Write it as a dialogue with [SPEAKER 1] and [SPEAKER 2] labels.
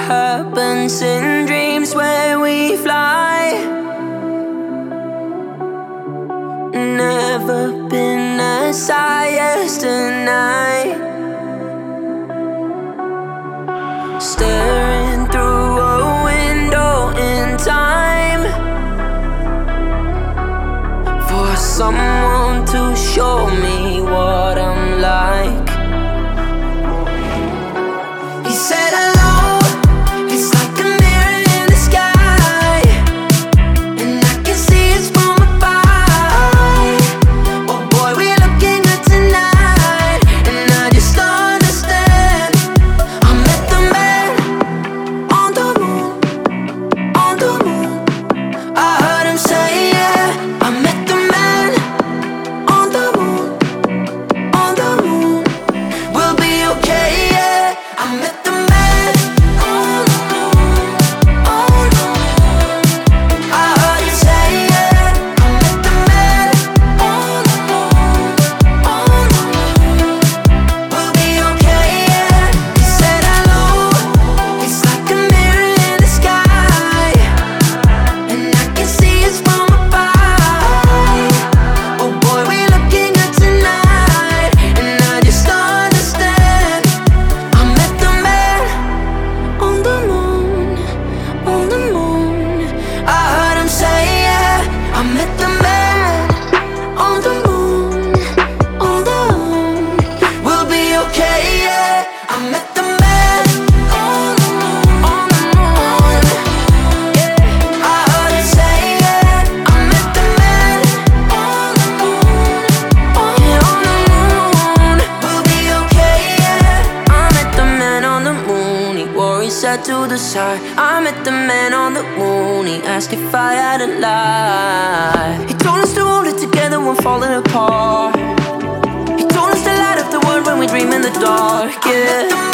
[SPEAKER 1] happens in dreams where we fly. Never been as high as tonight. Staring through a window in time for someone to show me what I'm like. He said hello, it's like a mirror in the sky, and I can see it's from above. Oh boy, we're looking good tonight, and I just don't understand. I met the man on the moon, on the moon. I heard him say yeah. I met the man on the moon, on the moon. We'll be okay, yeah. I met the man on the moon, on the moon. I heard him say yeah. I met the man on the moon, on the moon. We'll be okay, yeah. He said hello, it's like a mirror in the sky, and I can see it's from above. Oh boy, we're looking good tonight, and I just don't understand. I met the man on the moon, on the moon. I heard him say yeah. I met the man on the moon, on the moon. We'll be okay, yeah. I met the man on the moon, on the moon. Yeah, I heard him say yeah. I met the man on the moon, on the moon. We'll be okay, yeah. I met the man on the moon. He wore his hat to the side. I met the man on the moon. He asked if I had a lie. He told us to hold it together when falling apart. He told us to light up the world when we dream in the dark. Yeah.